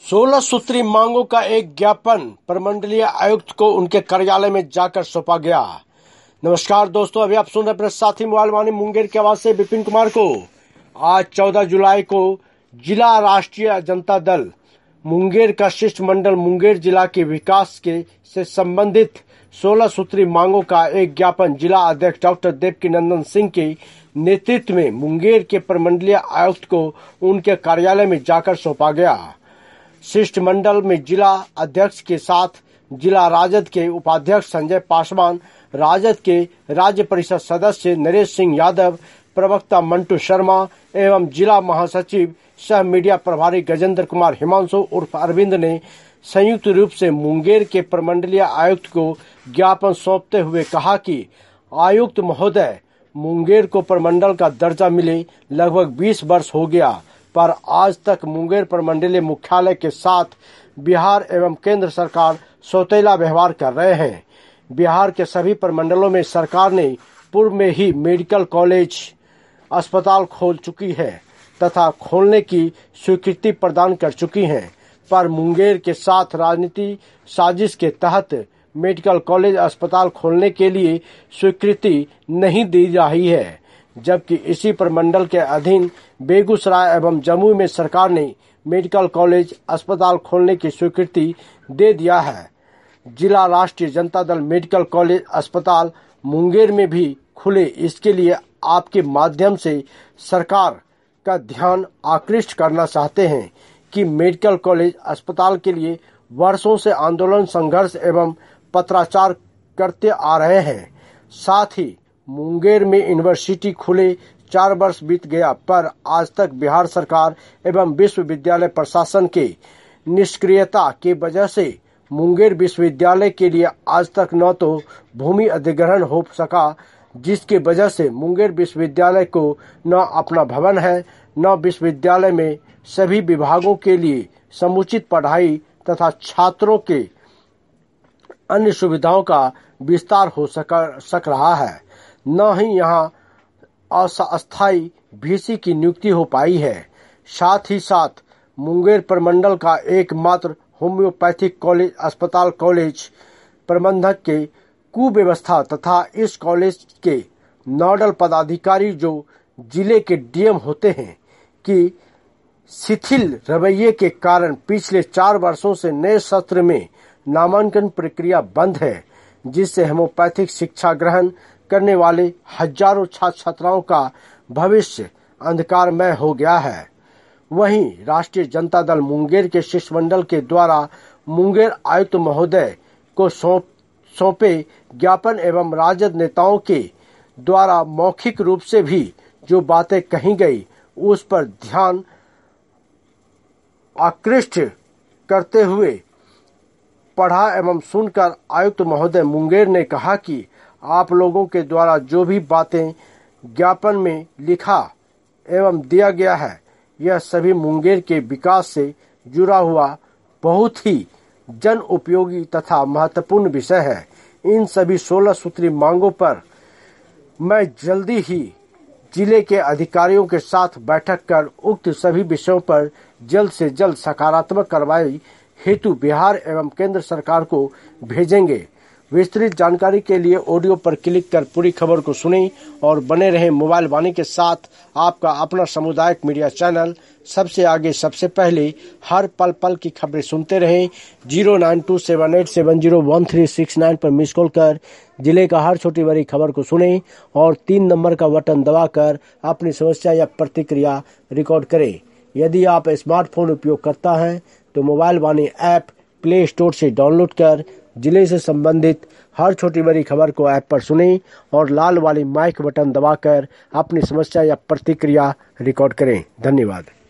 16 सूत्री मांगों का एक ज्ञापन प्रमंडलीय आयुक्त को उनके कार्यालय में जाकर सौंपा गया। नमस्कार दोस्तों, अभी आप सुन रहे अपने साथी मोबाइल वाणी मुंगेर के आवाज से विपिन कुमार को। आज 14 जुलाई को जिला राष्ट्रीय जनता दल मुंगेर का शिष्टमंडल मुंगेर जिला के विकास के से संबंधित 16 सूत्री मांगों का एक ज्ञापन जिला अध्यक्ष डॉक्टर देवकीनंदन सिंह के नेतृत्व में मुंगेर के प्रमंडलीय आयुक्त को उनके कार्यालय में जाकर सौंपा गया। शिष्टमंडल में जिला अध्यक्ष के साथ जिला राजद के उपाध्यक्ष संजय पासवान, राजद के राज्य परिषद सदस्य नरेश सिंह यादव, प्रवक्ता मंटू शर्मा एवं जिला महासचिव सह मीडिया प्रभारी गजेंद्र कुमार हिमांशु उर्फ अरविंद ने संयुक्त रूप से मुंगेर के प्रमंडलीय आयुक्त को ज्ञापन सौंपते हुए कहा कि आयुक्त महोदय, मुंगेर को प्रमंडल का दर्जा मिले लगभग 20 वर्ष हो गया, पर आज तक मुंगेर प्रमंडलीय मुख्यालय के साथ बिहार एवं केंद्र सरकार सौतेला व्यवहार कर रहे हैं। बिहार के सभी प्रमंडलों में सरकार ने पूर्व में ही मेडिकल कॉलेज अस्पताल खोल चुकी है तथा खोलने की स्वीकृति प्रदान कर चुकी है, पर मुंगेर के साथ राजनीति साजिश के तहत मेडिकल कॉलेज अस्पताल खोलने के लिए स्वीकृति नहीं दी जा रही है, जबकि इसी प्रमंडल के अधीन बेगूसराय एवं जमुई में सरकार ने मेडिकल कॉलेज अस्पताल खोलने की स्वीकृति दे दिया है। जिला राष्ट्रीय जनता दल मेडिकल कॉलेज अस्पताल मुंगेर में भी खुले, इसके लिए आपके माध्यम से सरकार का ध्यान आकृष्ट करना चाहते हैं कि मेडिकल कॉलेज अस्पताल के लिए वर्षों से आंदोलन, संघर्ष एवं पत्राचार करते आ रहे हैं। साथ ही मुंगेर में यूनिवर्सिटी खुले 4 वर्ष बीत गया, पर आज तक बिहार सरकार एवं विश्वविद्यालय प्रशासन के निष्क्रियता की वजह से मुंगेर विश्वविद्यालय के लिए आज तक न तो भूमि अधिग्रहण हो सका, जिसकी वजह से मुंगेर विश्वविद्यालय को न अपना भवन है, न विश्वविद्यालय में सभी विभागों के लिए समुचित पढ़ाई तथा छात्रों के अन्य सुविधाओं का विस्तार हो सक रहा है। न ही यहाँ अस्थायी वीसी की नियुक्ति हो पाई है। साथ ही साथ मुंगेर प्रमंडल का एकमात्र होम्योपैथिक कॉलेज अस्पताल कॉलेज प्रबंधक के कुव्यवस्था तथा इस कॉलेज के नोडल पदाधिकारी जो जिले के डीएम होते हैं कि शिथिल रवैये के कारण पिछले 4 वर्षों से नए सत्र में नामांकन प्रक्रिया बंद है, जिससे होम्योपैथिक शिक्षा ग्रहण करने वाले हजारों छात्र छात्राओं का भविष्य अंधकारमय हो गया है। वहीं राष्ट्रीय जनता दल मुंगेर के शिष्टमंडल के द्वारा मुंगेर आयुक्त महोदय को सौंपे ज्ञापन एवं राजद नेताओं के द्वारा मौखिक रूप से भी जो बातें कही गई उस पर ध्यान आकृष्ट करते हुए पढ़ा एवं सुनकर आयुक्त महोदय मुंगेर ने कहा कि आप लोगों के द्वारा जो भी बातें ज्ञापन में लिखा एवं दिया गया है, यह सभी मुंगेर के विकास से जुड़ा हुआ बहुत ही जन उपयोगी तथा महत्वपूर्ण विषय है। इन सभी 16 सूत्री मांगों पर मैं जल्दी ही जिले के अधिकारियों के साथ बैठक कर उक्त सभी विषयों पर जल्द से जल्द सकारात्मक कार्रवाई हेतु बिहार एवं केंद्र सरकार को भेजेंगे। विस्तृत जानकारी के लिए ऑडियो पर क्लिक कर पूरी खबर को सुनें और बने रहें मोबाइल वाणी के साथ। आपका अपना सामुदायिक मीडिया चैनल सबसे आगे सबसे पहले हर पल पल की खबरें सुनते रहें। 09278701369 पर मिस कॉल कर जिले का हर छोटी बड़ी खबर को सुनें और 3 नंबर का बटन दबाकर अपनी समस्या या प्रतिक्रिया रिकॉर्ड करें। यदि आप स्मार्टफोन उपयोग करता है तो mobile Vani app play store से डाउनलोड कर जिले से संबंधित हर छोटी बड़ी खबर को ऐप पर सुनें और लाल वाली माइक बटन दबाकर अपनी समस्या या प्रतिक्रिया रिकॉर्ड करें। धन्यवाद।